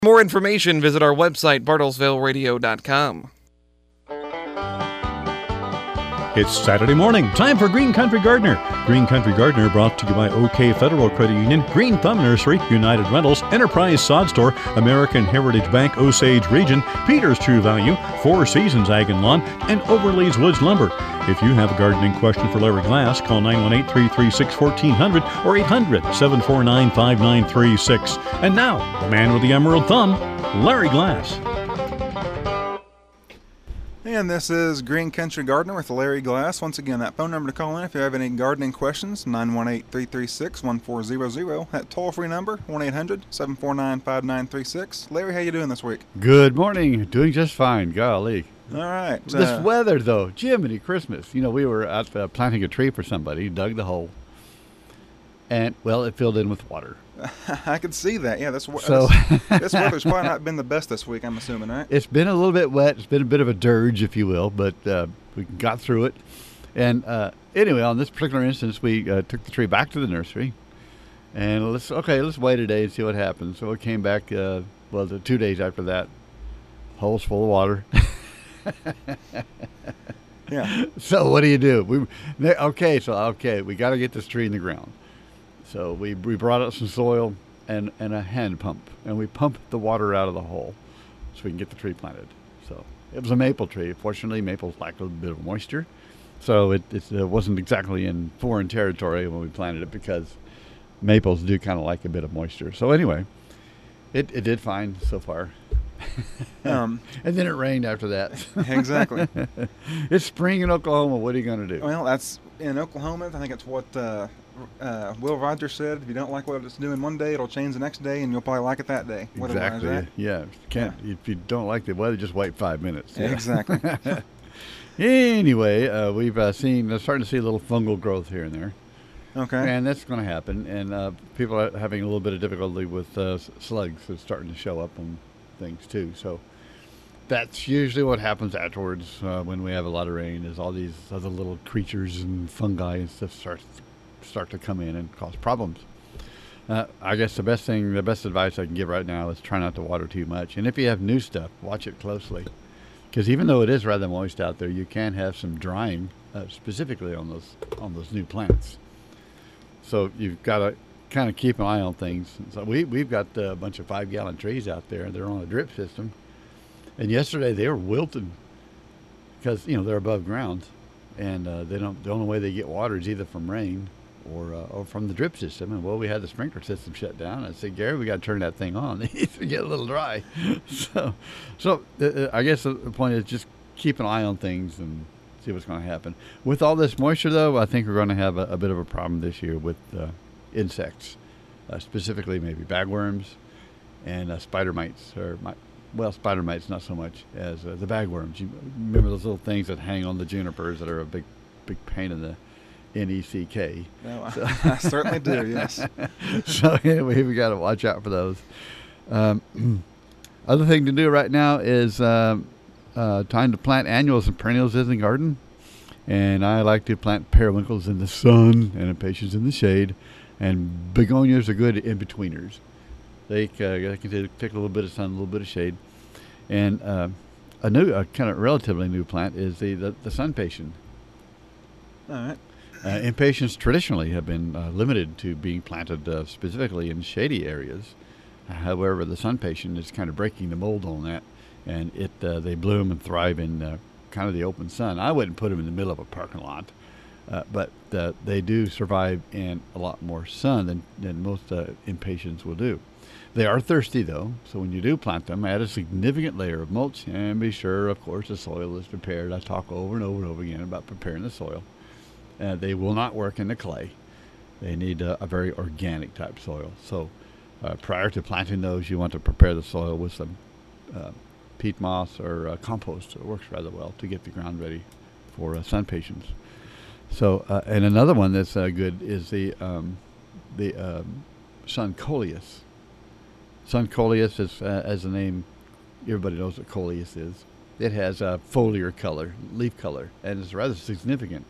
For more information, visit our website, bartlesvilleradio.com. It's Saturday morning, time for Green Country Gardener. Green Country Gardener brought to you by OK Federal Credit Union, Green Thumb Nursery, United Rentals, Enterprise Sod Store, American Heritage Bank, Osage Region, Peter's True Value, Four Seasons Ag and Lawn, and Overleys Woods Lumber. If you have a gardening question for Larry Glass, call 918-336-1400 or 800-749-5936. And now, the man with the emerald thumb, Larry Glass. And this is Green Country Gardener with Larry Glass. Once again, that phone number to call in if you have any gardening questions, 918-336-1400. That toll-free number, 1-800-749-5936. Larry, how you doing this week? Good morning. Doing just fine. Golly. All right. This weather, though, Jiminy Christmas. You know, we were out planting a tree for somebody, dug the hole, and, well, it filled in with water. I could see that. Yeah, this weather's probably not been the best this week, I'm assuming, right? It's been a little bit wet. It's been a bit of a dirge, if you will, but we got through it. And anyway, on this particular instance, we took the tree back to the nursery, and let's wait a day and see what happens. So we came back, the 2 days after that, hole's full of water. Yeah. So what do? We got to get this tree in the ground. So we brought out some soil and a hand pump, and we pumped the water out of the hole so we can get the tree planted. So it was a maple tree. Fortunately, maples like a little bit of moisture, so it wasn't exactly in foreign territory when we planted it, because maples do kind of like a bit of moisture. So anyway, it did fine so far. And then it rained after that. Exactly. It's spring in Oklahoma. What are you going to do? Well, that's in Oklahoma. I think it's what Will Rogers said. If you don't like what it's doing one day, it'll change the next day, and you'll probably like it that day. Exactly. Right? Yeah. If you don't like the weather, just wait 5 minutes. Yeah. Exactly. Anyway, we've starting to see a little fungal growth here and there. Okay. And that's going to happen. And people are having a little bit of difficulty with slugs that's starting to show up on things too. So that's usually what happens afterwards when we have a lot of rain, is all these other little creatures and fungi and stuff start to come in and cause problems. I guess the best advice I can give right now is try not to water too much. And if you have new stuff, watch it closely, because even though it is rather moist out there, you can have some drying, specifically on those new plants. So you've got to kind of keep an eye on things. So we've got a bunch of 5-gallon trees out there. They're on a drip system, and yesterday they were wilted because they're above ground, and they don't. The only way they get water is either from rain or from the drip system. And we had the sprinkler system shut down. I said, Gary, we got to turn that thing on. It needs to get a little dry. So I guess the point is just keep an eye on things and see what's going to happen. With all this moisture, though, I think we're going to have a bit of a problem this year with insects, specifically maybe bagworms and spider mites. Spider mites not so much as the bagworms. You remember those little things that hang on the junipers that are a big pain in the NECK. No, I certainly do, yes. So anyway, we got to watch out for those. Other thing to do right now is time to plant annuals and perennials in the garden. And I like to plant periwinkles in the sun and impatiens in the shade. And begonias are good in-betweeners. They can take a little bit of sun, a little bit of shade. And a kind of relatively new plant is the sun patient. All right. Impatiens traditionally have been limited to being planted specifically in shady areas. However, the sun patient is kind of breaking the mold on that, and they bloom and thrive in kind of the open sun. I wouldn't put them in the middle of a parking lot, but they do survive in a lot more sun than most impatiens will do. They are thirsty, though, so when you do plant them, add a significant layer of mulch, and be sure, of course, the soil is prepared. I talk over and over and over again about preparing the soil. They will not work in the clay. They need a very organic type soil. So prior to planting those, you want to prepare the soil with some peat moss or compost. It works rather well to get the ground ready for sun patients. So, and another one that's good is the sun coleus. Sun coleus is, as the name, everybody knows what coleus is. It has a foliar color, leaf color, and it's rather significant.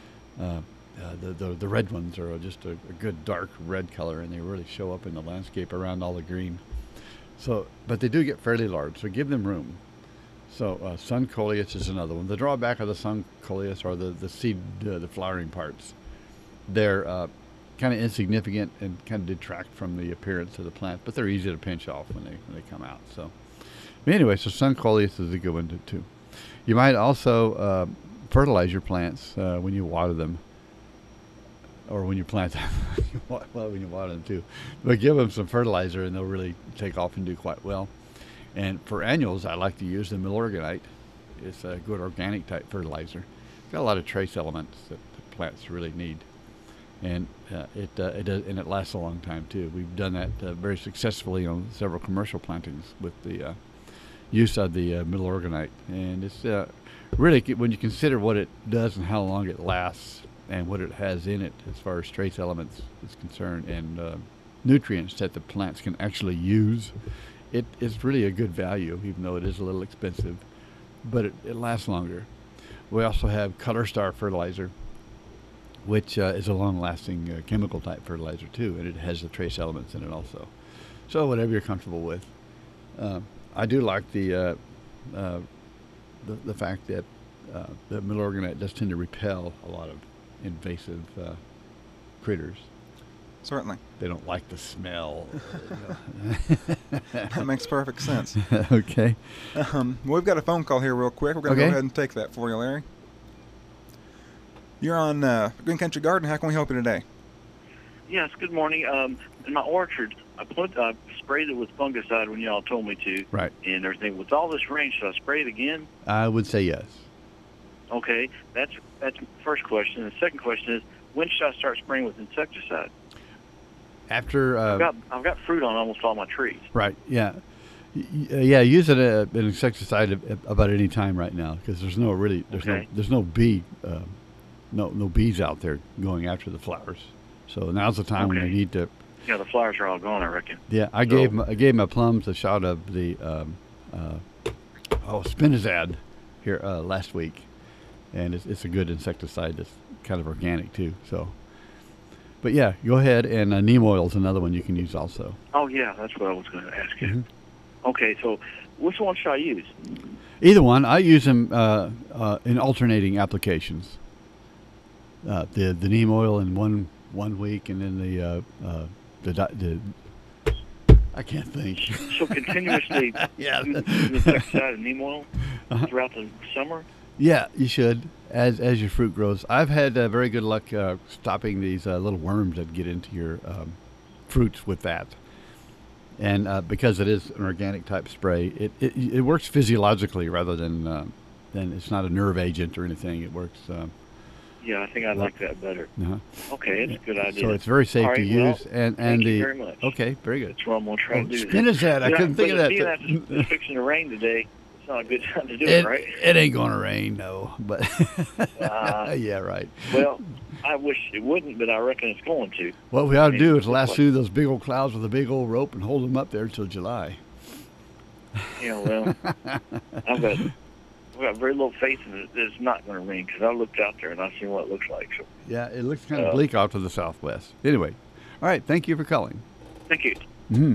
The red ones are just a good dark red color, and they really show up in the landscape around all the green. So, but they do get fairly large, so give them room. So sun coleus is another one. The drawback of the sun coleus are the seed, the flowering parts. They're kind of insignificant and kind of detract from the appearance of the plant, but they're easy to pinch off when they come out. So anyway, so sun coleus is a good one too. You might also fertilize your plants when you water them, or when you plant them. Well, when you water them too. But give them some fertilizer and they'll really take off and do quite well. And for annuals, I like to use the Milorganite. It's a good organic type fertilizer. It's got a lot of trace elements that the plants really need. And it does, and it lasts a long time too. We've done that very successfully on several commercial plantings with the use of the Milorganite. And it's really, when you consider what it does and how long it lasts and what it has in it as far as trace elements is concerned, and nutrients that the plants can actually use, it's really a good value, even though it is a little expensive, but it lasts longer. We also have Color Star fertilizer, which is a long-lasting chemical type fertilizer too, and it has the trace elements in it also. So whatever you're comfortable with. I do like the fact that the Milorganite does tend to repel a lot of invasive critters. Certainly. They don't like the smell. That makes perfect sense. Okay. We've got a phone call here real quick. We're going to Okay. go ahead and take that for you, Larry. You're on Green Country Garden. How can we help you today? Yes, good morning. In my orchard, I sprayed it with fungicide when y'all told me to. Right. And everything. With all this rain, should I spray it again? I would say yes. Okay, that's the first question. And the second question is, when should I start spraying with insecticide? After I've got fruit on almost all my trees. right, yeah, yeah. Use an insecticide about any time right now, because there's no bee, no bees out there going after the flowers. So now's the time when Okay. you need to. Yeah, the flowers are all gone, I reckon. Yeah, I gave my plums a shot of the Spinazad here last week, and it's a good insecticide that's kind of organic too. So, but yeah, go ahead, and neem oil is another one you can use also. Oh, yeah, that's what I was going to ask you. Mm-hmm. Okay, so which one should I use? Either one. I use them in alternating applications. The neem oil in one week, and then the I can't think. So continuously Yeah. use insecticide and neem oil throughout the summer? Yeah, you should, as your fruit grows. I've had very good luck stopping these little worms that get into your fruits with that. And because it is an organic type spray, it works physiologically rather than it's not a nerve agent or anything. It works. Yeah, I think I like that better. Uh-huh. Okay, it's a good idea. So it's very safe All right, to use. well, thank you very much. Okay, very good. That's what I'm going to try to do. Spinazad, I couldn't think of that. Being that it's fixing to rain today, it's not a good time to do it, right? It ain't going to rain, no. But yeah, right. Well, I wish it wouldn't, but I reckon it's going to. What we ought to do is lasso those big old clouds with a big old rope and hold them up there until July. Yeah, well, I've got very little faith in it that it's not going to rain, because I looked out there and I seen what it looks like. So, Yeah, it looks kind of bleak off to the southwest. Anyway, all right, thank you for calling. thank you. Mm-hmm.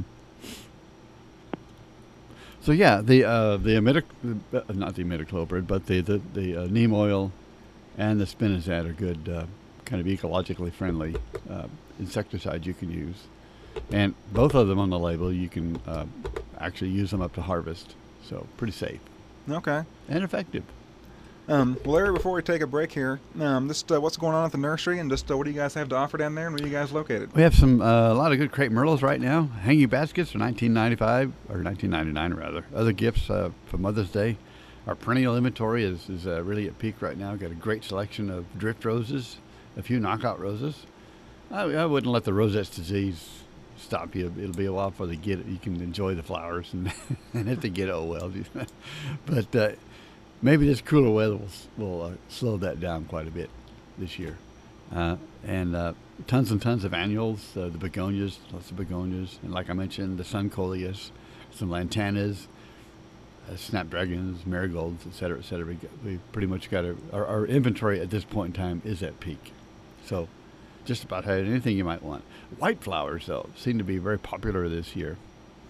So yeah, the not the imidacloprid, but the neem oil and the Spinazad are good, kind of ecologically friendly insecticides you can use, and both of them on the label you can actually use them up to harvest. So pretty safe Okay. and effective. Well, Larry, before we take a break here, just what's going on at the nursery, and just what do you guys have to offer down there, and where are you guys located? We have some a lot of good crepe myrtles right now. Hanging baskets are $19.95 or $19.99 rather. Other gifts for Mother's Day. Our perennial inventory is really at peak right now. Got a great selection of drift roses, a few knockout roses. I wouldn't let the rosette's disease stop you. It'll be a while before they get it. You can enjoy the flowers, and and if they get it, oh well. But maybe this cooler weather will slow that down quite a bit this year. And tons and tons of annuals, the begonias, lots of begonias. And like I mentioned, the sun coleus, some lantanas, snapdragons, marigolds, et cetera, et cetera. We pretty much got our inventory at this point in time is at peak. So just about had anything you might want. White flowers, though, seem to be very popular this year.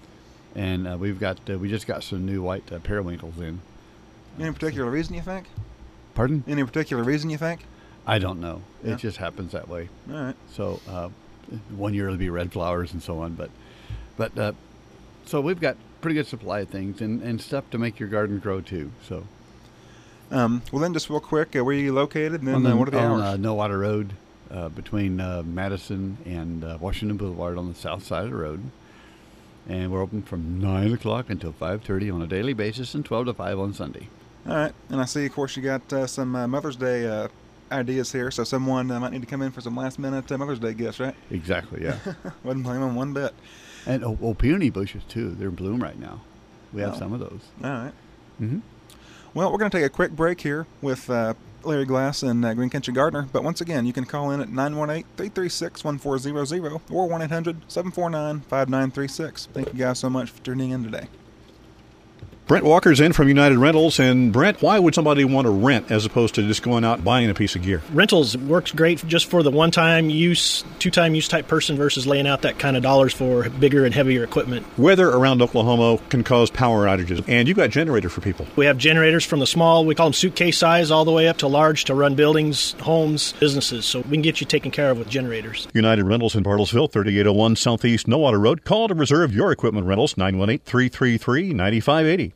And we just got some new white periwinkles in. Any particular reason you think? Pardon? Any particular reason you think? I don't know. Yeah. It just happens that way. All right. So one year it'll be red flowers and so on. But so we've got pretty good supply of things and stuff to make your garden grow too. So. Well, then just real quick, where are you located? And then what are the hours? On No Water Road, between Madison and Washington Boulevard on the south side of the road. And we're open from 9 o'clock until 5:30 on a daily basis and 12 to 5 on Sunday. All right. And I see, of course, you got some Mother's Day ideas here, so someone might need to come in for some last-minute Mother's Day gifts, right? Exactly, yeah. Wouldn't blame them one bit. And peony bushes, too. They're in bloom right now. We have some of those. All right. Mm-hmm. Well, we're going to take a quick break here with Larry Glass and Green Country Gardener. But once again, you can call in at 918-336-1400 or 1-800-749-5936. Thank you guys so much for tuning in today. Brent Walker's in from United Rentals. And Brent, why would somebody want to rent as opposed to just going out and buying a piece of gear? Rentals works great just for the one-time use, two-time use type person versus laying out that kind of dollars for bigger and heavier equipment. Weather around Oklahoma can cause power outages, and you've got a generator for people. We have generators from the small, we call them suitcase size, all the way up to large to run buildings, homes, businesses. So we can get you taken care of with generators. United Rentals in Bartlesville, 3801 Southeast No Water Road. Call to reserve your equipment rentals, 918-333-9580.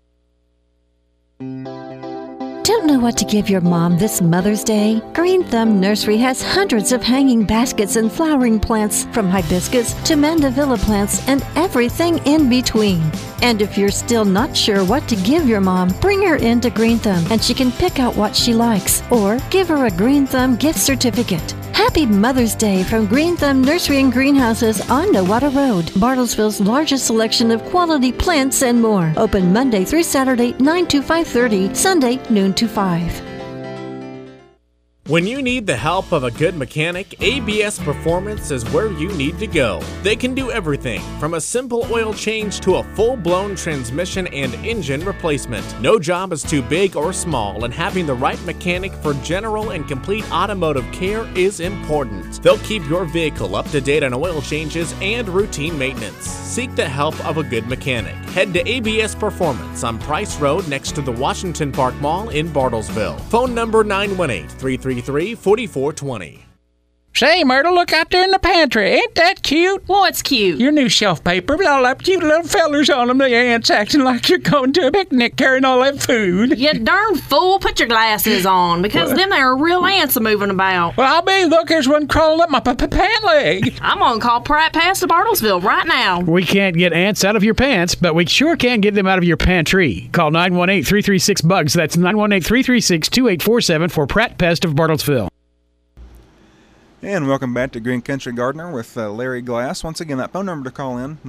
Don't know what to give your mom this Mother's Day? Green Thumb Nursery has hundreds of hanging baskets and flowering plants, from hibiscus to mandevilla plants and everything in between. And if you're still not sure what to give your mom, bring her into Green Thumb and she can pick out what she likes, or give her a Green Thumb gift certificate. Happy Mother's Day from Green Thumb Nursery and Greenhouses on No Water Road, Bartlesville's largest selection of quality plants and more. Open Monday through Saturday, 9 to 5:30, Sunday, noon to 5. When you need the help of a good mechanic, ABS Performance is where you need to go. They can do everything from a simple oil change to a full-blown transmission and engine replacement. No job is too big or small, and having the right mechanic for general and complete automotive care is important. They'll keep your vehicle up to date on oil changes and routine maintenance. Seek the help of a good mechanic. Head to ABS Performance on Price Road next to the Washington Park Mall in Bartlesville. Phone number 918-333-4420. Say, Myrtle, look out there in the pantry. Ain't that cute? What's cute? Your new shelf paper with all them cute little fellers on them. The ants acting like you're going to a picnic carrying all that food. You darn fool, put your glasses on, because them there are real ants a-moving about. Well, I'll be. Look, there's one crawling up my pant leg. I'm going to call Pratt Pass to Bartlesville right now. We can't get ants out of your pants, but we sure can get them out of your pantry. Call 918-336-BUGS. That's 918-336-2847 for Pratt Pest of Bartlesville. And welcome back to Green Country Gardener with Larry Glass. Once again, that phone number to call in,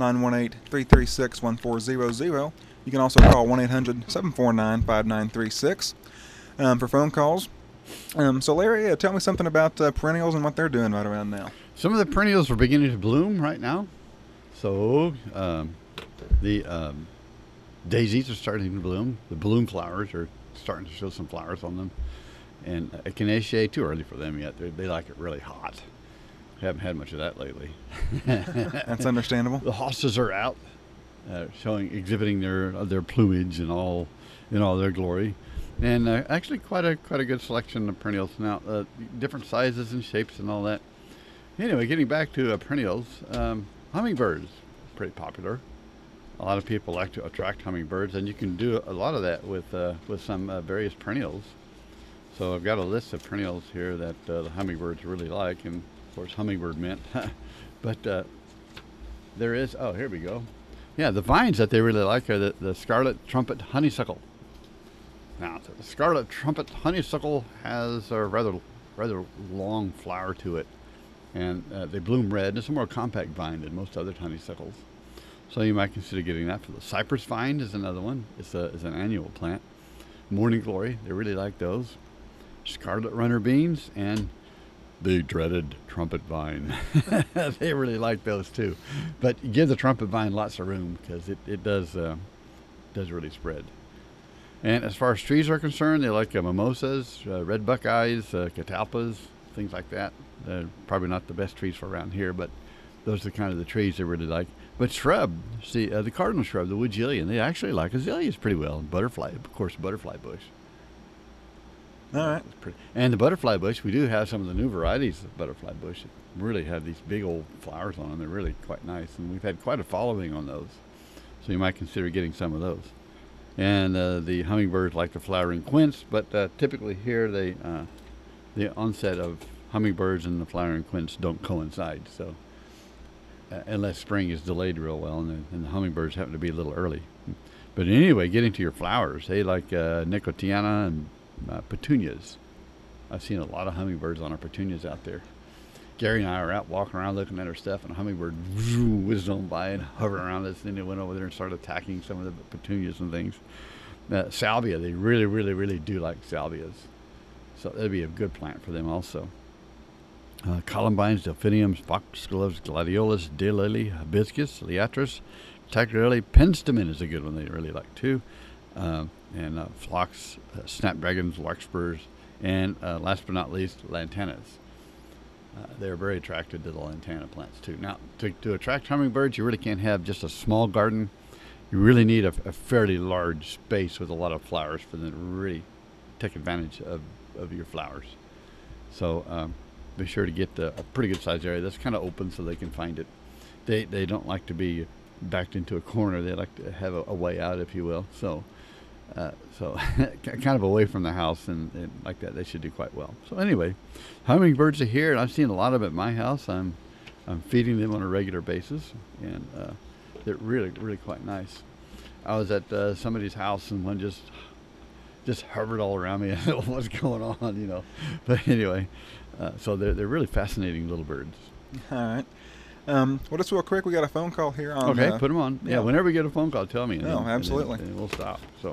918-336-1400. You can also call 1-800-749-5936 for phone calls. So, Larry, tell me something about perennials and what they're doing right around now. Some of the perennials are beginning to bloom right now. So, the daisies are starting to bloom. The bloom flowers are starting to show some flowers on them. And Echinacea, too early for them yet. They like it really hot. Haven't had much of that lately. That's understandable. The hostas are out, exhibiting their plumage and all in all their glory, and actually quite a good selection of perennials now, different sizes and shapes and all that. Anyway, getting back to perennials, hummingbirds, pretty popular. A lot of people like to attract hummingbirds, and you can do a lot of that with some various perennials. So I've got a list of perennials here that the hummingbirds really like, and of course hummingbird mint. But there is, here we go. Yeah, the vines that they really like are the scarlet trumpet honeysuckle. Now, the scarlet trumpet honeysuckle has a rather long flower to it, and they bloom red. It's a more compact vine than most other honeysuckles. So you might consider getting that. For the cypress vine is another one. It's an annual plant. Morning glory, they really like those. Scarlet runner beans and the dreaded trumpet vine. They really like those too. But give the trumpet vine lots of room because it does really spread. And as far as trees are concerned, they like mimosas, red buckeyes, catalpas, things like that. They're probably not the best trees for around here, but those are kind of the trees they really like. But shrub, see, the cardinal shrub, the woodgillion, they actually like azaleas pretty well. Butterfly, of course, butterfly bush. All right. And the butterfly bush, we do have some of the new varieties of butterfly bush that really have these big old flowers on them. They're really quite nice, and we've had quite a following on those. So you might consider getting some of those. And the hummingbirds like the flowering quince, but typically here the onset of hummingbirds and the flowering quince don't coincide. So unless spring is delayed real well, and the hummingbirds happen to be a little early. But anyway, getting to your flowers, they like nicotiana and petunias. I've seen a lot of hummingbirds on our petunias out there. Gary and I are out walking around looking at our stuff, and a hummingbird whizzed on by and hovered around us. Then they went over there and started attacking some of the petunias and things. Salvia, they really, really, really do like salvias. So that'd be a good plant for them also. Columbines, delphiniums, foxgloves, gladiolus, daylily, hibiscus, liatris, tagrelli, penstemon is a good one they really like too. And phlox, snapdragons, larkspurs, and last but not least, lantanas. They're very attracted to the lantana plants too. Now, to attract hummingbirds, you really can't have just a small garden. You really need a fairly large space with a lot of flowers for them to really take advantage of your flowers. So be sure to get a pretty good sized area that's kind of open so they can find it. They don't like to be backed into a corner. They like to have a way out, if you will. So kind of away from the house and like that, they should do quite well. So anyway, hummingbirds are here, and I've seen a lot of them at my house. I'm feeding them on a regular basis, and they're really, really quite nice. I was at somebody's house, and one just hovered all around me. I don't know what's going on, you know. But anyway, so they're really fascinating little birds. All right. Well, just real quick, we got a phone call here on. Okay, put them on. Yeah, whenever we get a phone call, tell me. No, absolutely. And we'll stop. So.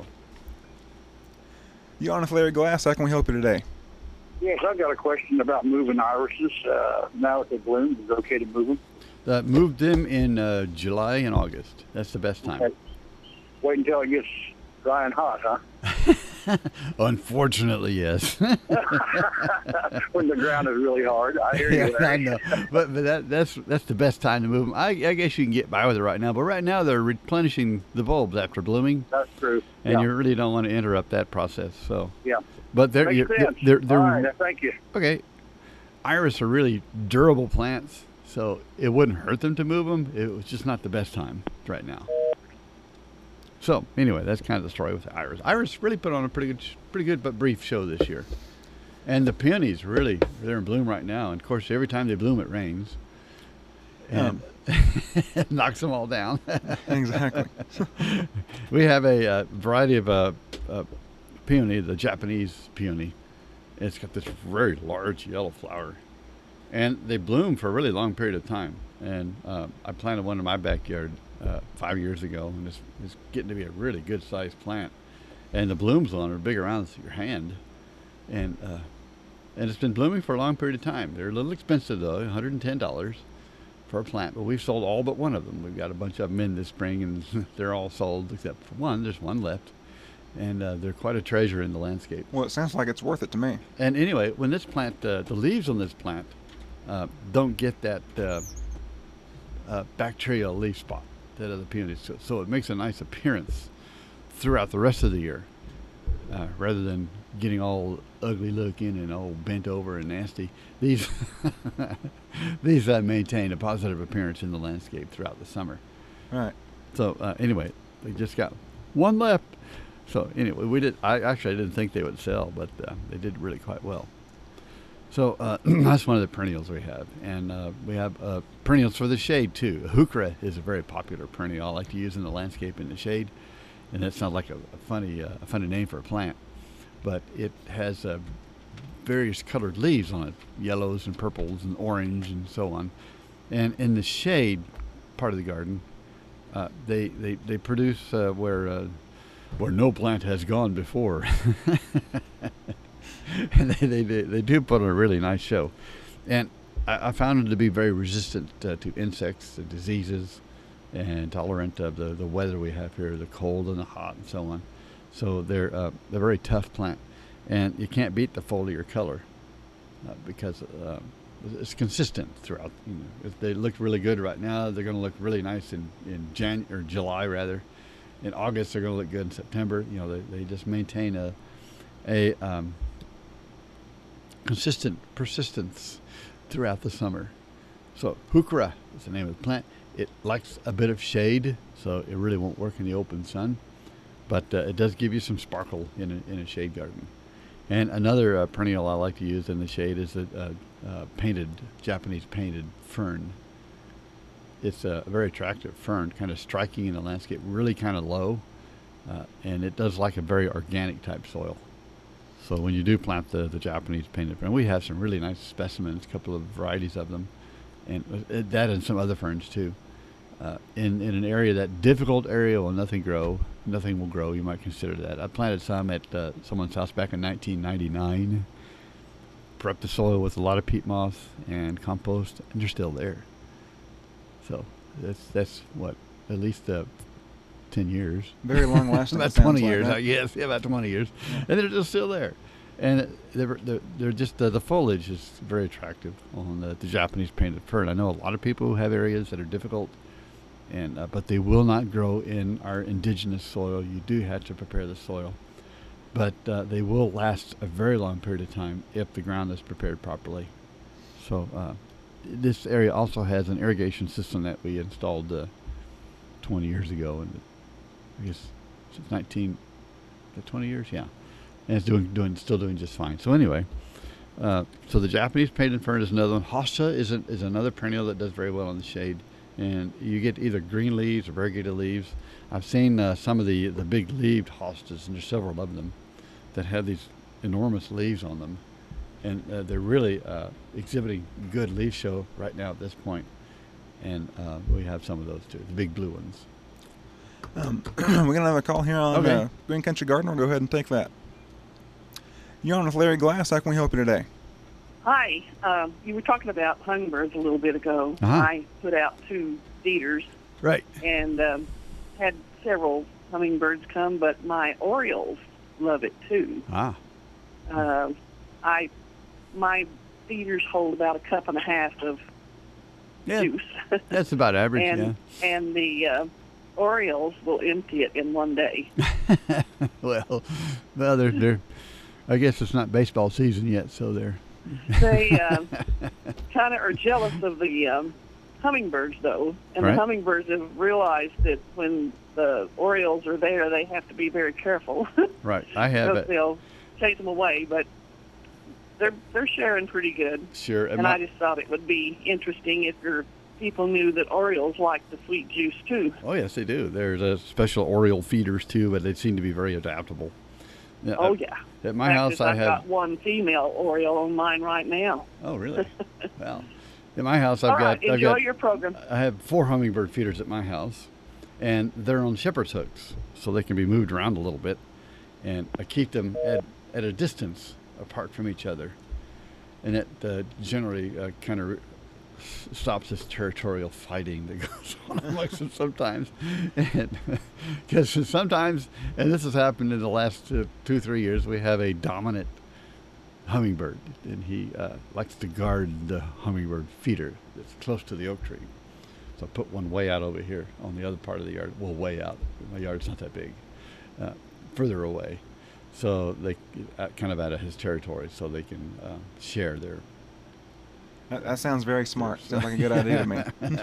You on with Larry Glass? How can we help you today? Yes, I've got a question about moving irises. Now that they bloom, is it okay to move them? Moved them in July and August. That's the best time. Okay. Wait until it gets dry and hot, huh? Unfortunately, yes. When the ground is really hard. I hear you. I know, but that's the best time to move them. I guess you can get by with it right now, but right now they're replenishing the bulbs after blooming. That's true. And you really don't want to interrupt that process. So yeah, but they're all right. Thank you. Okay, iris are really durable plants, so it wouldn't hurt them to move them. It was just not the best time right now. So anyway, that's kind of the story with the iris. Iris really put on a pretty good but brief show this year. And the peonies, really, they're in bloom right now. And of course, every time they bloom, it rains. And it knocks them all down. Exactly. We have a variety of peony, the Japanese peony. It's got this very large yellow flower. And they bloom for a really long period of time. And I planted one in my backyard 5 years ago, and it's getting to be a really good sized plant. And the blooms on it are big around your hand. And it's been blooming for a long period of time. They're a little expensive though, $110 for a plant, but we've sold all but one of them. We've got a bunch of them in this spring, and they're all sold except for one. There's one left, and they're quite a treasure in the landscape. Well, it sounds like it's worth it to me. And anyway, when this plant, the leaves on this plant don't get that bacterial leaf spot that other peonies, so it makes a nice appearance throughout the rest of the year, rather than getting all ugly looking and all bent over and nasty. These maintain a positive appearance in the landscape throughout the summer. Right. So anyway, we just got one left. So anyway, I didn't think they would sell, but they did really quite well. So that's one of the perennials we have. And we have perennials for the shade too. Heuchera is a very popular perennial I like to use in the landscape in the shade. And that sounds like a funny name for a plant. But it has various colored leaves on it, yellows and purples and orange and so on. And in the shade part of the garden, they produce where no plant has gone before. And they do put on a really nice show. And I found them to be very resistant to insects and diseases, and tolerant of the weather we have here, the cold and the hot and so on. So they're a very tough plant. And you can't beat the foliar color because it's consistent throughout. If they look really good right now, they're going to look really nice in July rather. In August, they're going to look good in September. They just maintain a consistent persistence throughout the summer. So heuchera is the name of the plant. It likes a bit of shade, so it really won't work in the open sun, but it does give you some sparkle in a shade garden. And another perennial I like to use in the shade is a Japanese painted fern. It's a very attractive fern, kind of striking in the landscape, really kind of low, and it does like a very organic type soil. So when you do plant the Japanese painted fern, we have some really nice specimens, a couple of varieties of them, and that and some other ferns too. In an area, that difficult area, will nothing will grow. You might consider that. I planted some at someone's house back in 1999. Prepped the soil with a lot of peat moss and compost, and they're still there. So that's what, at least 10 years. Very long lasting. About 20 years, I guess. Yeah, about 20 years, and they're just still there. And they're just the foliage is very attractive on the Japanese painted fern. I know a lot of people who have areas that are difficult, and but they will not grow in our indigenous soil. You do have to prepare the soil, but they will last a very long period of time if the ground is prepared properly. So this area also has an irrigation system that we installed 20 years ago, and I guess since 20 years, yeah. And it's still doing just fine. So anyway, so the Japanese painted fern is another one. Hosta is another perennial that does very well in the shade, and you get either green leaves or variegated leaves. I've seen some of the big leaved hostas, and there's several of them that have these enormous leaves on them, and they're really exhibiting good leaf show right now at this point. And we have some of those too, the big blue ones. We're gonna have a call here on Green Country Garden. We'll go ahead and take that. You're on with Larry Glass. How can we help you today? Hi. You were talking about hummingbirds a little bit ago. Uh-huh. I put out 2 feeders. Right. And had several hummingbirds come, but my orioles love it too. Ah. My feeders hold about 1.5 cups of juice. That's about average, and the orioles will empty it in one day. well, they're. I guess it's not baseball season yet, so They kind of are jealous of the hummingbirds, though, and right. The hummingbirds have realized that when the orioles are there, they have to be very careful. Right, I have it. They'll chase them away, but they're sharing pretty good. Sure, and I just thought it would be interesting if your people knew that orioles like the sweet juice too. Oh yes, they do. There's a special oriole feeders too, but they seem to be very adaptable. Yeah. At my house, I've got one female oriole on mine right now. Oh, really? Well, at my house, I've All right, got enjoy your program. I have 4 hummingbird feeders at my house, and they're on shepherd's hooks, so they can be moved around a little bit, and I keep them at a distance apart from each other, and it generally kind of stops this territorial fighting that goes on amongst them sometimes. Because sometimes, and this has happened in the last 2-3 years, we have a dominant hummingbird, and he likes to guard the hummingbird feeder that's close to the oak tree. So I put one way out over here on the other part of the yard. Well, way out. My yard's not that big. Further away. So they kind of out of his territory, so they can share their. That sounds very smart. Sounds like a good idea to me.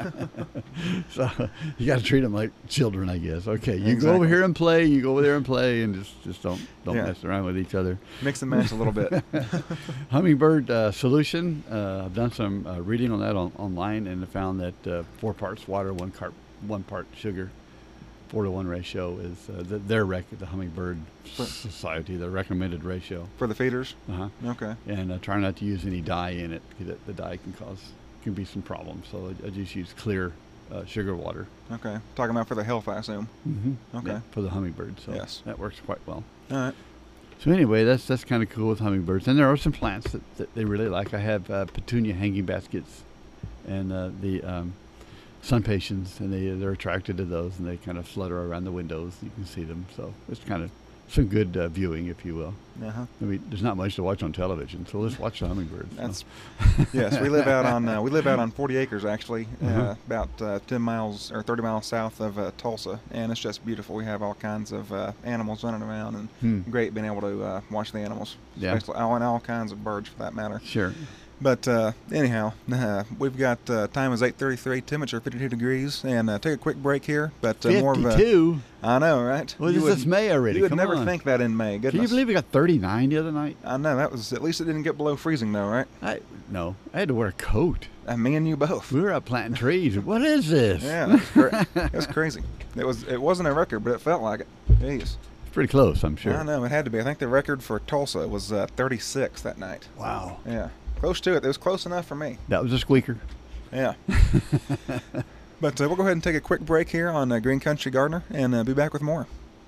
So you got to treat them like children, I guess. Okay, you Exactly. go over here and play. You go over there and play, and just don't mess around with each other. Mix and match a little bit. Hummingbird solution. I've done some reading on that online, and I found that 4 parts water, 1 part sugar. 4-to-1 ratio is the Hummingbird Society, the recommended ratio. For the feeders? Uh-huh. Okay. And try not to use any dye in it, because the dye can be some problems. So I just use clear sugar water. Okay. Talking about for the health, I assume. Mm-hmm. Okay. Yeah, for the hummingbird. So yes. That works quite well. All right. So anyway, that's kind of cool with hummingbirds. And there are some plants that they really like. I have petunia hanging baskets and the sun patients, and they're attracted to those, and they kind of flutter around the windows. You can see them, so it's kind of some good viewing, if you will. Uh-huh. I mean, there's not much to watch on television, so let's watch the hummingbirds. That's yes. We live out on 40 acres actually, about 10 miles or 30 miles south of Tulsa, and it's just beautiful. We have all kinds of animals running around, and great being able to watch the animals, especially all kinds of birds for that matter. Sure. But anyhow, we've got time is 8:33, temperature 52 degrees, and take a quick break here. But 52? more of a, I know, right? Well, it's May already. You would Come never on. think that in May. Goodness. Can you believe we got 39 the other night? I know, that was, at least it didn't get below freezing though, right? No, I had to wear a coat. Me and you both. We were out planting trees. What is this? Yeah, it was crazy. It wasn't a record, but it felt like it. Jeez. It's pretty close, I'm sure. I know, it had to be. I think the record for Tulsa was 36 that night. Wow. Yeah. Close to it. It was close enough for me. That was a squeaker. Yeah. But we'll go ahead and take a quick break here on Green Country Gardener and be back with more.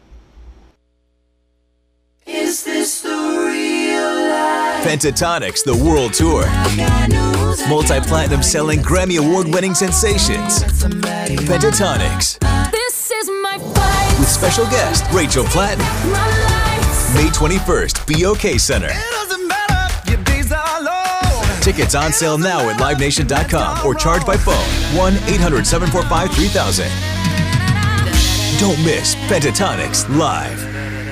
Is this the real life? Pentatonics, the world tour. Multi-platinum selling Grammy Award-winning sensations. Pentatonics. This is my fight. With special guest, Rachel Platten. May 21st, BOK Center. Tickets on sale now at livenation.com or charge by phone 1-800-745-3000. Don't miss Pentatonics Live.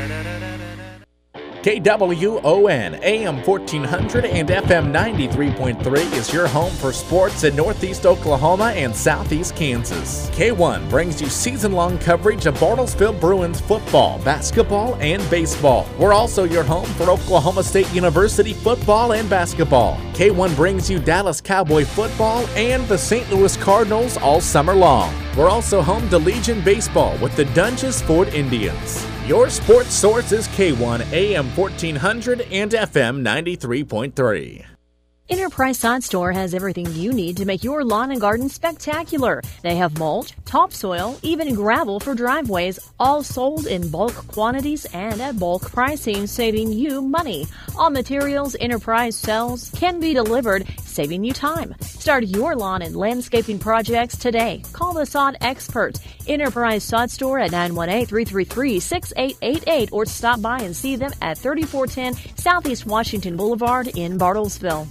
KWON AM 1400 and FM 93.3 is your home for sports in Northeast Oklahoma and Southeast Kansas. K1 brings you season-long coverage of Bartlesville Bruins football, basketball, and baseball. We're also your home for Oklahoma State University football and basketball. K1 brings you Dallas Cowboy football and the St. Louis Cardinals all summer long. We're also home to Legion Baseball with the Dungeness Ford Indians. Your sports source is K1 AM 1400 and FM 93.3. Enterprise Sod Store has everything you need to make your lawn and garden spectacular. They have mulch, topsoil, even gravel for driveways, all sold in bulk quantities and at bulk pricing, saving you money. All materials Enterprise sells can be delivered, saving you time. Start your lawn and landscaping projects today. Call the sod experts. Enterprise Sod Store at 918-333-6888 or stop by and see them at 3410 Southeast Washington Boulevard in Bartlesville.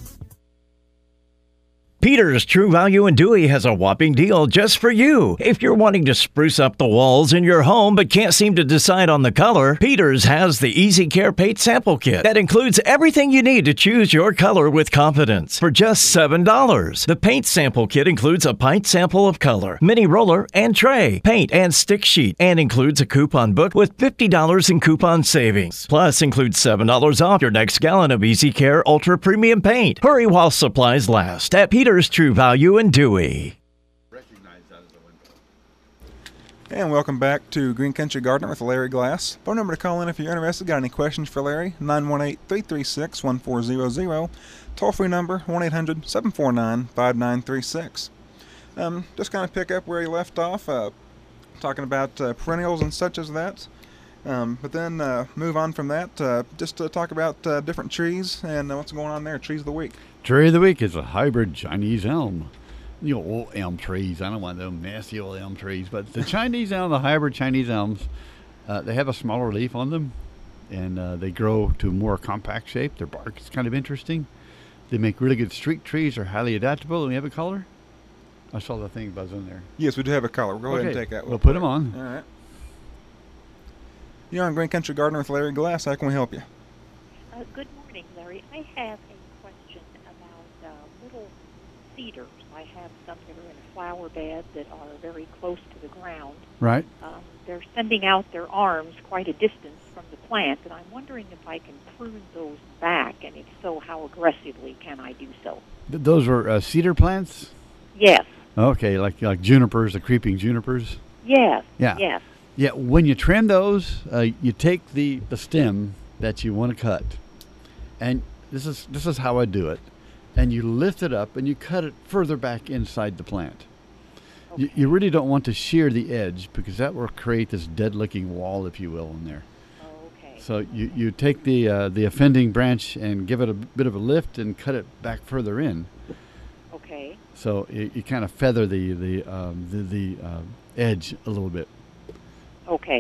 Peter's True Value in Dewey has a whopping deal just for you. If you're wanting to spruce up the walls in your home but can't seem to decide on the color, Peter's has the Easy Care Paint Sample Kit that includes everything you need to choose your color with confidence for just $7. The Paint Sample Kit includes a pint sample of color, mini roller and tray, paint and stick sheet, and includes a coupon book with $50 in coupon savings. Plus includes $7 off your next gallon of Easy Care Ultra Premium Paint. Hurry while supplies last at Peter's True Value in Dewey. And welcome back to Green Country Gardener with Larry Glass. Phone number to call in if you're interested. Got any questions for Larry? 918-336-1400. Toll-free number 1-800-749-5936. Just kind of pick up where he left off, talking about perennials and such as that. But then move on from that, just to talk about different trees and what's going on there. Trees of the week. Tree of the week is a hybrid Chinese elm. You know, old elm trees. I don't want them nasty old elm trees. But the Chinese elm, the hybrid Chinese elms, they have a smaller leaf on them. And they grow to a more compact shape. Their bark is kind of interesting. They make really good street trees. They're highly adaptable. And we have a color? I saw the thing buzzing there. Yes, we do have a color. Go ahead and take that. We'll put them on. All right. You're on Green Country Gardener with Larry Glass. How can we help you? Good morning, Larry. I have a question about little cedars. I have some that are in a flower bed that are very close to the ground. Right. They're sending out their arms quite a distance from the plant, and I'm wondering if I can prune those back, and if so, how aggressively can I do so? Those were cedar plants? Yes. Okay, like junipers, the creeping junipers? Yes. Yeah. Yes. Yeah, when you trim those, you take the stem that you want to cut, and this is how I do it, and you lift it up and you cut it further back inside the plant. Okay. You really don't want to shear the edge because that will create this dead-looking wall, if you will, in there. Okay. So you take the offending branch and give it a bit of a lift and cut it back further in. Okay. So you kind of feather the edge a little bit. Okay.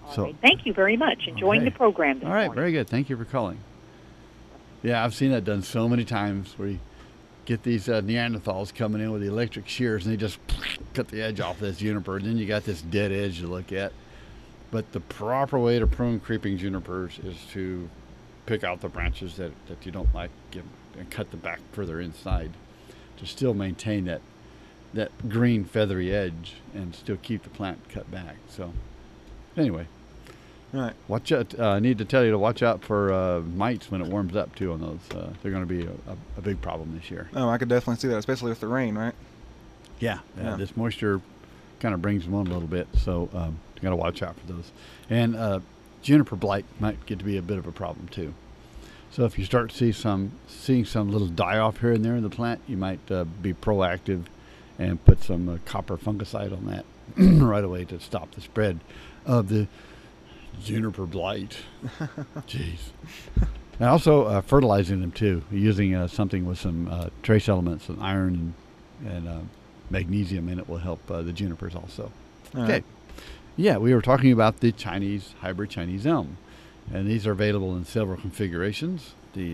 So, right. Thank you very much. Enjoying the program this all right, morning. very good. Thank you for calling. Yeah, I've seen that done so many times where you get these Neanderthals coming in with the electric shears and they just cut the edge off this juniper, and then you got this dead edge to look at. But the proper way to prune creeping junipers is to pick out the branches that you don't like and cut the back further inside to still maintain that green feathery edge and still keep the plant cut back. So anyway, right. Watch out. I need to tell you to watch out for mites when it warms up too on those. They're going to be a big problem this year. Oh, I could definitely see that, especially with the rain, right? Yeah. This moisture kind of brings them on a little bit, so you got to watch out for those. And juniper blight might get to be a bit of a problem too. So if you start seeing some little die off here and there in the plant, you might be proactive and put some copper fungicide on that right away to stop the spread of the juniper blight. Jeez. And also fertilizing them too, using something with some trace elements, some iron and magnesium in it will help the junipers also. All okay. right. Yeah, we were talking about the hybrid Chinese elm. And these are available in several configurations. The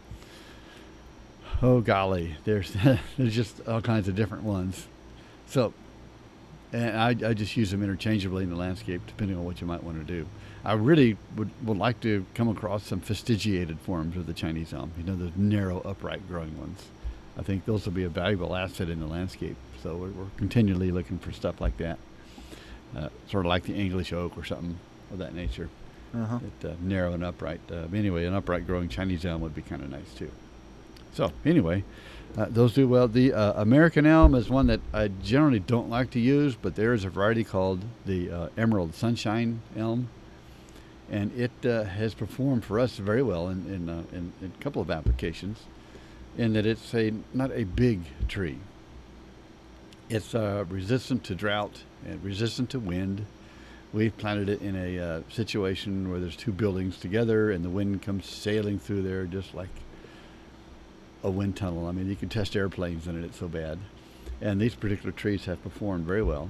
oh golly, there's just all kinds of different ones. So, and I just use them interchangeably in the landscape, depending on what you might want to do. I really would like to come across some fastigiated forms of the Chinese elm. You know, the narrow, upright growing ones. I think those will be a valuable asset in the landscape. So we're continually looking for stuff like that, sort of like the English oak or something of that nature. Uh-huh. Narrow and upright. Anyway, an upright growing Chinese elm would be kind of nice too. So anyway, those do well. The American elm is one that I generally don't like to use, but there is a variety called the Emerald Sunshine elm, and it has performed for us very well in a couple of applications, in that it's not a big tree. It's resistant to drought and resistant to wind. We've planted it in a situation where there's two buildings together and the wind comes sailing through there just like a wind tunnel. I mean, you can test airplanes in it, it's so bad. And these particular trees have performed very well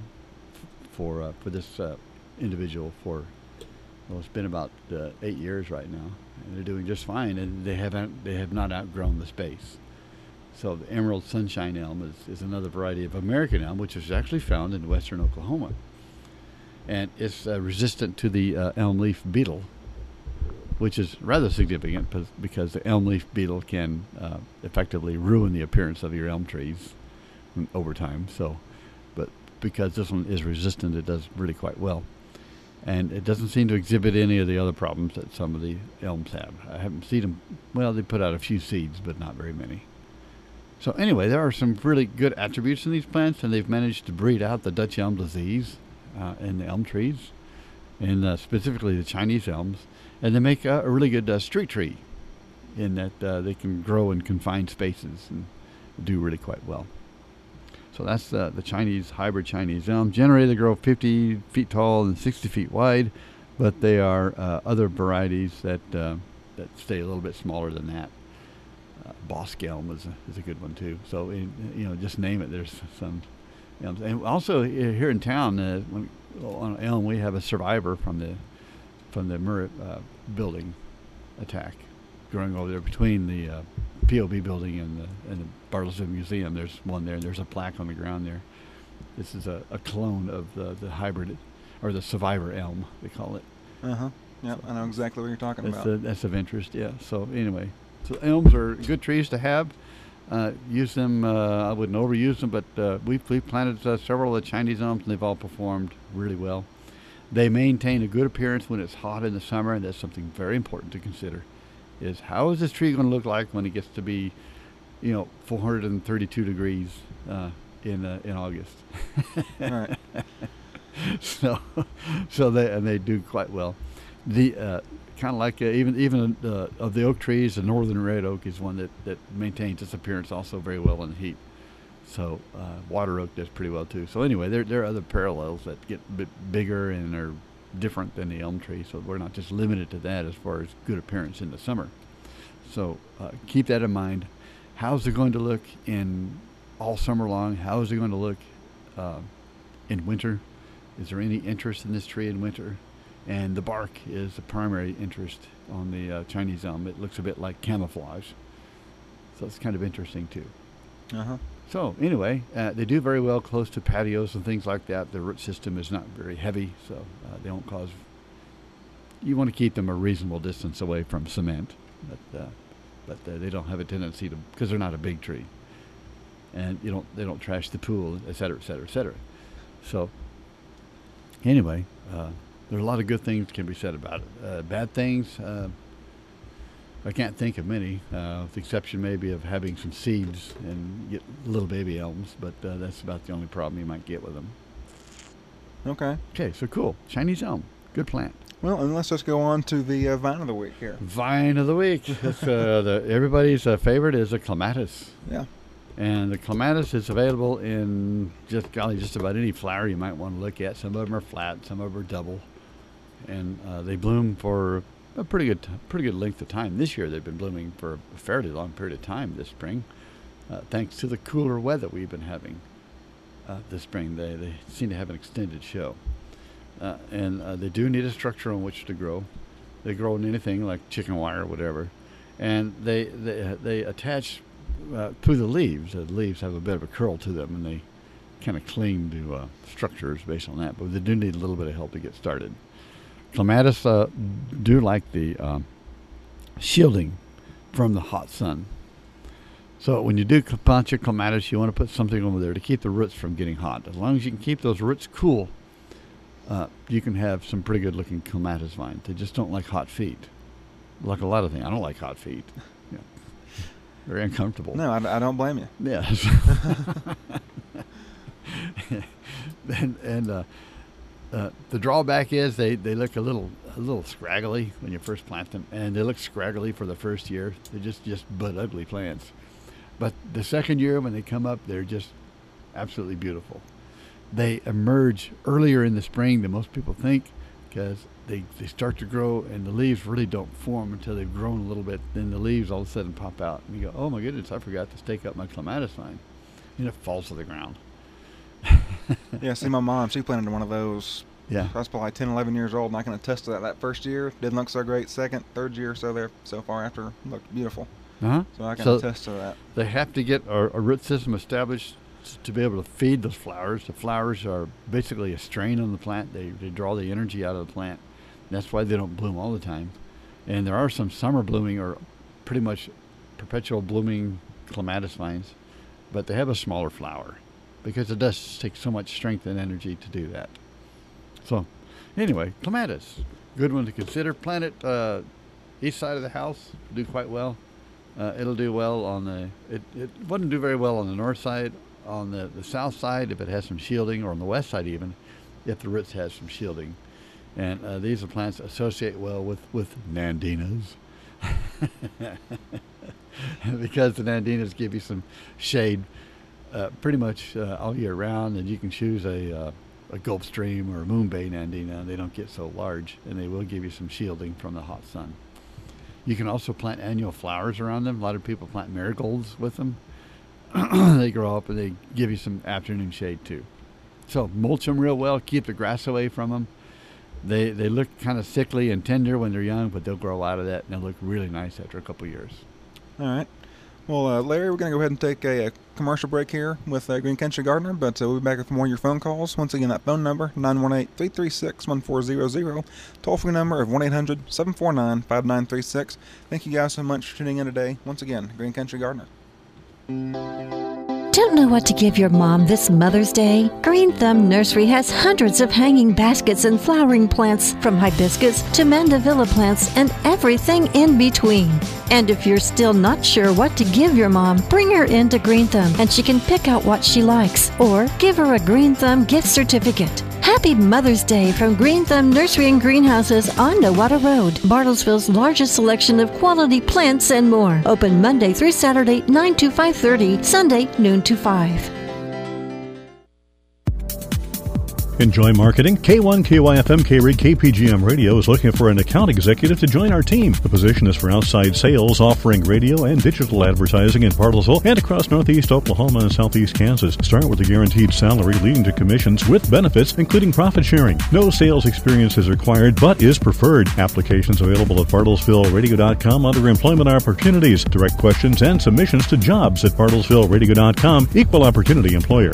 for this individual for, well, it's been about 8 years right now. And they're doing just fine, and they have not outgrown the space. So the Emerald Sunshine elm is another variety of American elm, which is actually found in western Oklahoma. And it's resistant to the elm leaf beetle, which is rather significant because the elm leaf beetle can effectively ruin the appearance of your elm trees over time. So, but because this one is resistant, it does really quite well. And it doesn't seem to exhibit any of the other problems that some of the elms have. I haven't seen them, well, they put out a few seeds, but not very many. So anyway, there are some really good attributes in these plants, and they've managed to breed out the Dutch elm disease in the elm trees, and specifically the Chinese elms, and they make a really good street tree in that they can grow in confined spaces and do really quite well. So that's the hybrid Chinese elm. Generally they grow 50 feet tall and 60 feet wide, but they are other varieties that stay a little bit smaller than that. Bosque elm is a good one too. So just name it. There's some elms. And also here in town, on elm, we have a survivor from the Murray building attack, growing over there between the POB building and the Bartlesville Museum. There's one there, and there's a plaque on the ground there. This is a clone of the hybrid, or the survivor elm, they call it. Uh-huh. Yeah, I know exactly what you're talking about. That's of interest, yeah. So anyway, so elms are good trees to have. Use them, I wouldn't overuse them, but we've planted several of the Chinese elms, and they've all performed really well. They maintain a good appearance when it's hot in the summer, and that's something very important to consider, is how is this tree going to look like when it gets to be, 432 degrees in August. Right. So they do quite well. The kind of like even of the oak trees, the northern red oak is one that maintains its appearance also very well in the heat. So water oak does pretty well too. So anyway, there are other parallels that get a bit bigger and are different than the elm tree. So we're not just limited to that as far as good appearance in the summer. So keep that in mind. How's it going to look in all summer long? How is it going to look in winter? Is there any interest in this tree in winter? and the bark is the primary interest on the Chinese elm. It looks a bit like camouflage, so it's kind of interesting too. So anyway, they do very well close to patios and things like that. The root system is not very heavy, so they don't cause. You want to keep them a reasonable distance away from cement, but they don't have a tendency to, because they're not a big tree, and they don't trash the pool, et cetera, et cetera, et cetera. So anyway, there are a lot of good things can be said about it. Bad things, I can't think of many, with the exception maybe of having some seeds and get little baby elms, but that's about the only problem you might get with them. Okay, so cool. Chinese elm, good plant. Well, and let's just go on to the vine of the week here. Vine of the week. That's, everybody's favorite is a clematis. Yeah. And the clematis is available in just about any flower you might want to look at. Some of them are flat, some of them are double, and they bloom for a pretty good length of time. This year they've been blooming for a fairly long period of time this spring, thanks to the cooler weather we've been having this spring. They seem to have an extended show. And they do need a structure on which to grow. They grow in anything like chicken wire or whatever, and they attach to the leaves. The leaves have a bit of a curl to them, and they kind of cling to structures based on that. But they do need a little bit of help to get started. Clematis do like the shielding from the hot sun. So when you do plant your clematis, you want to put something over there to keep the roots from getting hot. As long as you can keep those roots cool, you can have some pretty good looking clematis vines. They just don't like hot feet. Like a lot of things. I don't like hot feet. Yeah. Very uncomfortable. No, I don't blame you. Yes. and the drawback is they look a little scraggly when you first plant them, and they look scraggly for the first year. They're just butt ugly plants. But the second year when they come up, they're just absolutely beautiful. They emerge earlier in the spring than most people think, because they start to grow, and the leaves really don't form until they've grown a little bit. Then the leaves all of a sudden pop out, and you go, oh my goodness, I forgot to stake up my clematis vine. And it falls to the ground. Yeah, see, my mom, she planted one of those. Yeah. I was probably 10, 11 years old, and I can attest to that first year. Didn't look so great. Second, third year, so far after, looked beautiful. So I can attest to that. They have to get a root system established to be able to feed those flowers. The flowers are basically a strain on the plant. They draw the energy out of the plant. That's why they don't bloom all the time. And there are some summer blooming or pretty much perpetual blooming clematis vines, but they have a smaller flower because it does take so much strength and energy to do that. So anyway, clematis, good one to consider. Plant it east side of the house, do quite well. It'll do well on the, it wouldn't do very well on the north side. On the south side, if it has some shielding, or on the west side even, if the roots has some shielding. And these are plants that associate well with nandinas. Because the nandinas give you some shade pretty much all year round, and you can choose a Gulfstream or a Moonbay nandina. They don't get so large, and they will give you some shielding from the hot sun. You can also plant annual flowers around them. A lot of people plant marigolds with them. They grow up and they give you some afternoon shade too. So mulch them real well, keep the grass away from them. They look kind of sickly and tender when they're young, but they'll grow out of that and they'll look really nice after a couple years. All right. Well, Larry, we're going to go ahead and take a commercial break here with Green Country Gardener, but we'll be back with more of your phone calls. Once again, that phone number, 918-336-1400, toll-free number of 1-800-749-5936. Thank you guys so much for tuning in today. Once again, Green Country Gardener. Don't know what to give your mom this Mother's Day? Green Thumb Nursery has hundreds of hanging baskets and flowering plants, from hibiscus to mandevilla plants and everything in between. And if you're still not sure what to give your mom, bring her into Green Thumb and she can pick out what she likes, or give her a Green Thumb gift certificate. Happy Mother's Day from Green Thumb Nursery and Greenhouses on Nowata Road, Bartlesville's largest selection of quality plants and more. Open Monday through Saturday, 9 to 5:30, Sunday, noon to 5. Enjoy marketing? K1, KYFM, K-Rig, KPGM Radio is looking for an account executive to join our team. The position is for outside sales, offering radio and digital advertising in Bartlesville and across northeast Oklahoma and southeast Kansas. Start with a guaranteed salary leading to commissions with benefits, including profit sharing. No sales experience is required, but is preferred. Applications available at BartlesvilleRadio.com under employment opportunities. Direct questions and submissions to jobs at BartlesvilleRadio.com. Equal opportunity employer.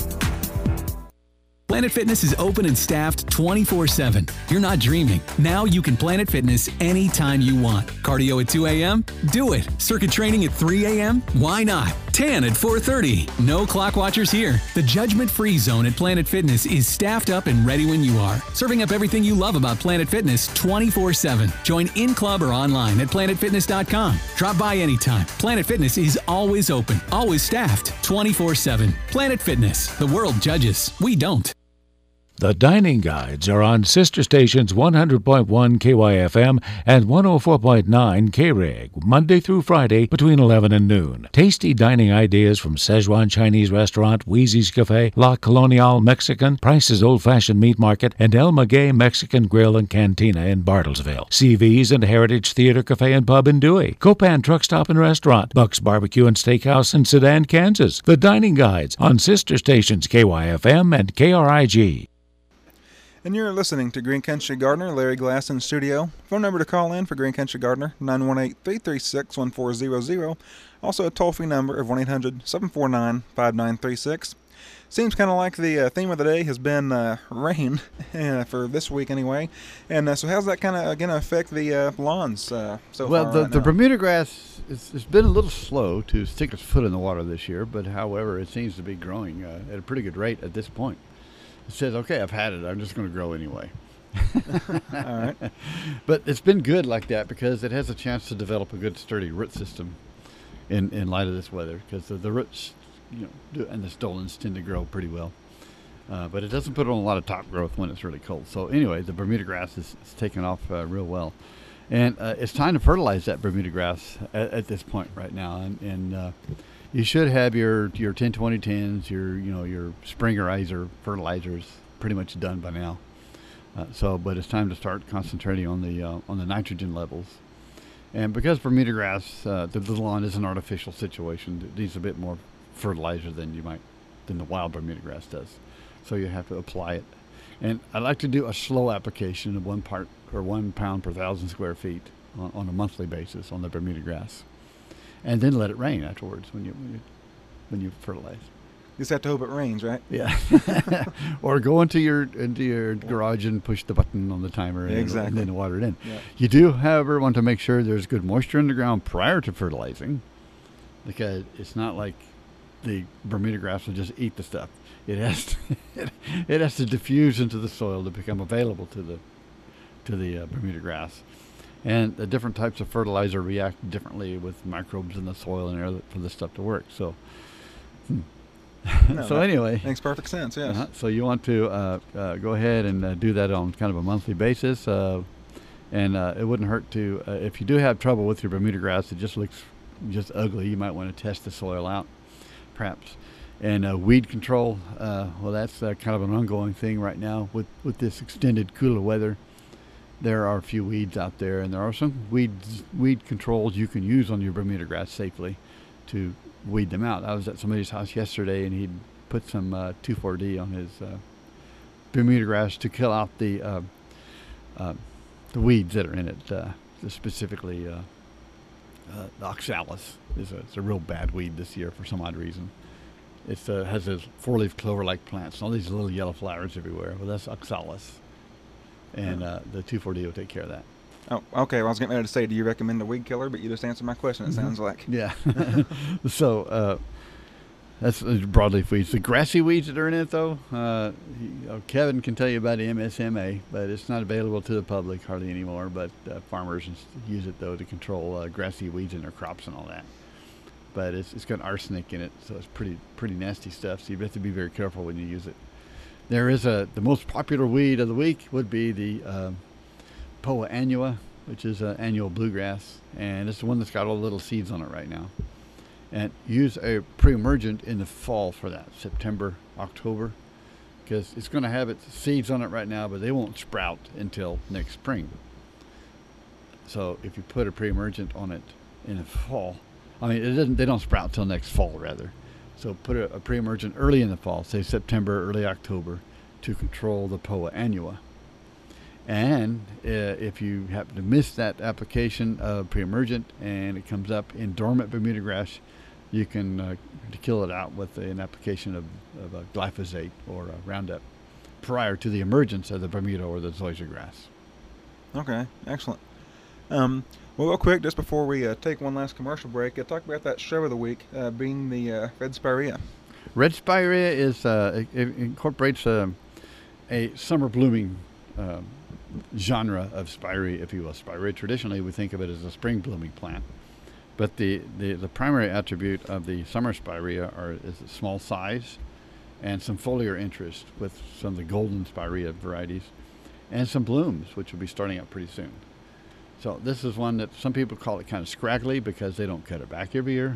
Planet Fitness is open and staffed 24/7. You're not dreaming. Now you can Planet Fitness anytime you want. Cardio at 2 a.m.? Do it. Circuit training at 3 a.m.? Why not? Tan at 4:30. No clock watchers here. The judgment-free zone at Planet Fitness is staffed up and ready when you are, serving up everything you love about Planet Fitness 24/7. Join in-club or online at planetfitness.com. Drop by anytime. Planet Fitness is always open, always staffed, 24/7. Planet Fitness. The world judges. We don't. The Dining Guides are on sister stations 100.1 KYFM and 104.9 KRIG, Monday through Friday between 11 and noon. Tasty dining ideas from Szechuan Chinese Restaurant, Wheezy's Cafe, La Colonial Mexican, Price's Old Fashioned Meat Market, and El Maguey Mexican Grill and Cantina in Bartlesville. CV's and Heritage Theater Cafe and Pub in Dewey. Copan Truck Stop and Restaurant, Buck's Barbecue and Steakhouse in Sedan, Kansas. The Dining Guides on sister stations KYFM and KRIG. And you're listening to Green Country Gardener, Larry Glass in studio. Phone number to call in for Green Country Gardener, 918-336-1400. Also a toll-free number of 1-800-749-5936. Seems kind of like the theme of the day has been rain for this week anyway. And so how's that kind of going to affect the lawns so well, far? The Bermuda grass, it's been a little slow to stick its foot in the water this year, but however, it seems to be growing at a pretty good rate at this point. It says, okay, I've had it. I'm just going to grow anyway. All right. But it's been good like that because it has a chance to develop a good sturdy root system in light of this weather, because the roots, and the stolons tend to grow pretty well. But it doesn't put on a lot of top growth when it's really cold. So anyway, the Bermuda grass is taking off real well. And it's time to fertilize that Bermuda grass at this point right now. And you should have your 10-20-10s, your Springerizer fertilizers pretty much done by now. But it's time to start concentrating on the nitrogen levels. And because Bermuda grass, the lawn is an artificial situation, it needs a bit more fertilizer than the wild Bermuda grass does. So you have to apply it. And I like to do a slow application of 1 part or 1 pound per 1,000 square feet on a monthly basis on the Bermuda grass. And then let it rain afterwards when you fertilize. You just have to hope it rains, right? Yeah. Or go into your garage and push the button on the timer and then water it in. Yeah. You do, however, want to make sure there's good moisture in the ground prior to fertilizing, because it's not like the Bermuda grass will just eat the stuff. It has to diffuse into the soil to become available to the Bermuda grass. And the different types of fertilizer react differently with microbes in the soil and air for this stuff to work. So, anyway, makes perfect sense. Yes. So you want to go ahead and do that on kind of a monthly basis, and it wouldn't hurt to if you do have trouble with your Bermuda grass, it just looks just ugly. You might want to test the soil out, perhaps. And weed control, well, that's kind of an ongoing thing right now with this extended cooler weather. There are a few weeds out there, and there are some weed controls you can use on your Bermuda grass safely to weed them out. I was at somebody's house yesterday, and he'd put some 2,4-D on his Bermuda grass to kill out the weeds that are in it. Specifically, the oxalis is a real bad weed this year for some odd reason. It has those 4-leaf clover-like plants, and all these little yellow flowers everywhere. Well, that's oxalis. And the 2,4-D will take care of that. Oh, okay. Well, I was getting ready to say, do you recommend a weed killer? But you just answered my question, it sounds like. Yeah. So that's broadleaf weeds. The grassy weeds that are in it, though, Kevin can tell you about the MSMA, but it's not available to the public hardly anymore. But farmers use it, though, to control grassy weeds in their crops and all that. But it's got arsenic in it, so it's pretty nasty stuff. So you have to be very careful when you use it. There is the most popular weed of the week would be the Poa annua, which is an annual bluegrass, and it's the one that's got all the little seeds on it right now. And use a pre-emergent in the fall for that, September, October. because it's going to have its seeds on it right now, but they won't sprout until next spring. So if you put a pre-emergent on it in the fall, I mean, they don't sprout till next fall, rather. So put a pre-emergent early in the fall, say September, early October, to control the Poa annua. And if you happen to miss that application of pre-emergent and it comes up in dormant Bermuda grass, you can kill it out with an application of a glyphosate or a Roundup prior to the emergence of the Bermuda or the zoysia grass. Okay, excellent. Well, real quick, just before we take one last commercial break, talk about that shrub of the week, being the red spirea. Red spirea is it incorporates a summer blooming genre of spirea, if you will. Spirea, traditionally, we think of it as a spring blooming plant. But the primary attribute of the summer spirea is a small size and some foliar interest with some of the golden spirea varieties and some blooms, which will be starting up pretty soon. So this is one that some people call it kind of scraggly because they don't cut it back every year.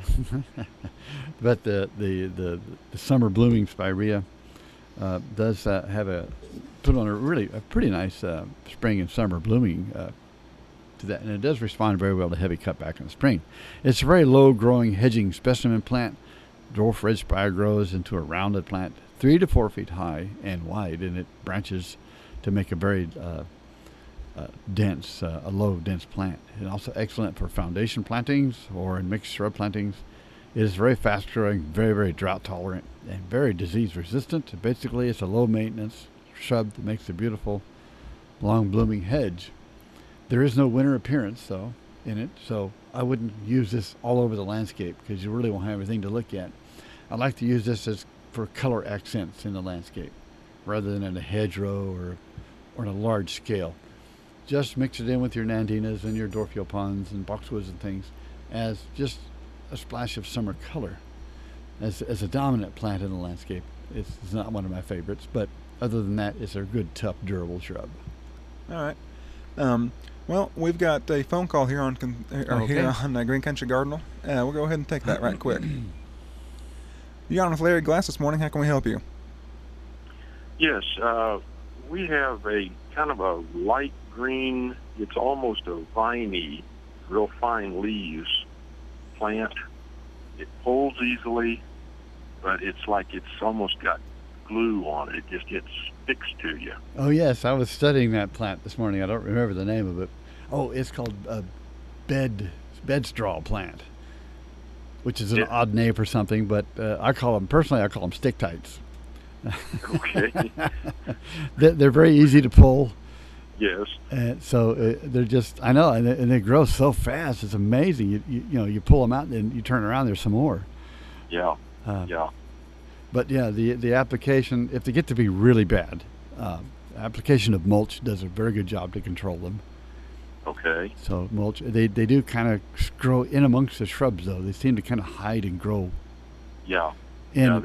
But the summer blooming spirea does put on a pretty nice spring and summer blooming to that, and it does respond very well to heavy cutback in the spring. It's a very low-growing hedging specimen plant. Dwarf red spirea grows into a rounded plant, 3 to 4 feet high and wide, and it branches to make a very dense, a low, dense plant. And also excellent for foundation plantings or in mixed shrub plantings. It is very fast-growing, very, very drought-tolerant, and very disease-resistant. Basically, it's a low-maintenance shrub that makes a beautiful, long-blooming hedge. There is no winter appearance, though, in it, so I wouldn't use this all over the landscape because you really won't have anything to look at. I like to use this for color accents in the landscape rather than in a hedgerow or on a large scale. Just mix it in with your nandinas and your dwarf yaupons and boxwoods and things as just a splash of summer color. As a dominant plant in the landscape, it's not one of my favorites, but other than that, it's a good, tough, durable shrub. All right. Well, we've got a phone call here on Green Country Garden. We'll go ahead and take that right quick. You're on with Larry Glass this morning. How can we help you? Yes, we have a kind of a light green, it's almost a viney, real fine leaves plant. It pulls easily, but it's like it's almost got glue on it. It just gets fixed to you. Oh, yes. I was studying that plant this morning. I don't remember the name of it. Oh, it's called a bedstraw plant, which is an odd name for something, but I call them stick tights. Okay. They're very easy to pull. Yes. And so they're just, I know, and they grow so fast. It's amazing. You pull them out and then you turn around, there's some more. Yeah. Yeah. But yeah, the application, if they get to be really bad, application of mulch does a very good job to control them. Okay. So mulch, they do kind of grow in amongst the shrubs, though. They seem to kind of hide and grow. Yeah. And,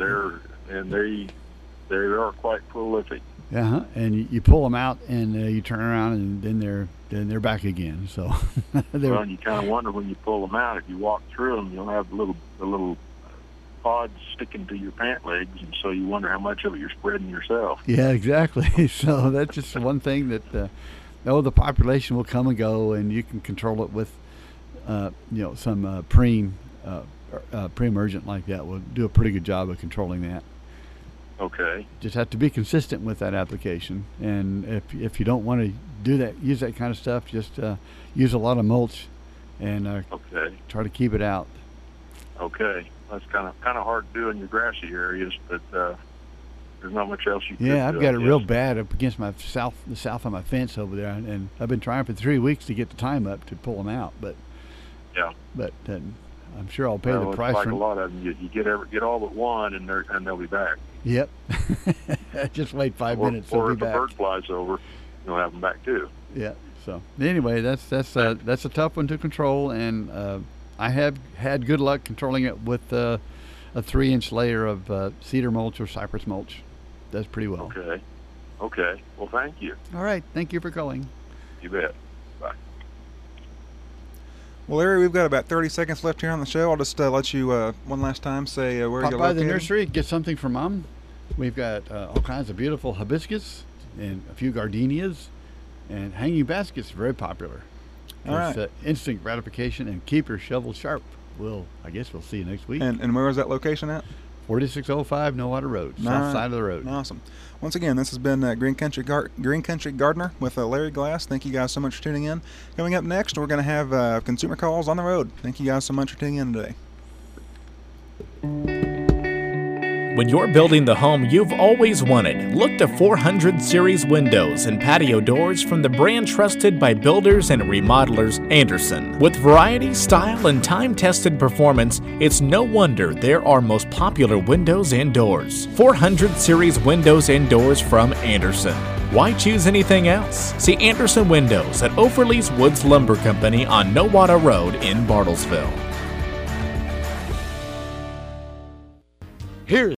they are quite prolific. Yeah, and you pull them out and you turn around and then they're back again. So. Well, you kind of wonder when you pull them out, if you walk through them, you'll have the little pods sticking to your pant legs, and so you wonder how much of it you're spreading yourself. Yeah, exactly. So that's just one thing that the population will come and go, and you can control it with some pre-emergent like that will do a pretty good job of controlling that. Okay. Just have to be consistent with that application, and if you don't want to do that, use that kind of stuff, just use a lot of mulch and try to keep it out. Okay. That's kind of hard to do in your grassy areas, but there's not much else you can do. Yeah, I've got it real bad up against the south of my fence over there, and I've been trying for 3 weeks to get the time up to pull them out, but I'm sure I'll pay the price. Like for a lot of them, you get all but one, and they'll be back. Yep. Just wait 5 minutes. Or they'll if be back. a bird flies over, you'll have them back too. Yeah. So anyway, that's a tough one to control, and I have had good luck controlling it with a 3-inch layer of cedar mulch or cypress mulch. Does pretty well. Okay. Well, thank you. All right. Thank you for calling. You bet. Bye. Well, Larry, we've got about 30 seconds left here on the show. I'll just let you one last time say where you're located. Pop by the nursery, get something for Mom. We've got all kinds of beautiful hibiscus and a few gardenias, and hanging baskets very popular. All right. It's instant gratification and keep your shovel sharp. I guess we'll see you next week. And where is that location at? 4605 Nowata Road, south side of the road. Awesome. Once again, this has been Green Country Gardener with Larry Glass. Thank you guys so much for tuning in. Coming up next, we're going to have consumer calls on the road. Thank you guys so much for tuning in today. When you're building the home you've always wanted, look to 400 Series windows and patio doors from the brand trusted by builders and remodelers, Andersen. With variety, style, and time-tested performance, it's no wonder they're our most popular windows and doors. 400 Series windows and doors from Andersen. Why choose anything else? See Andersen Windows at Overlease Woods Lumber Company on Nowata Road in Bartlesville. Here's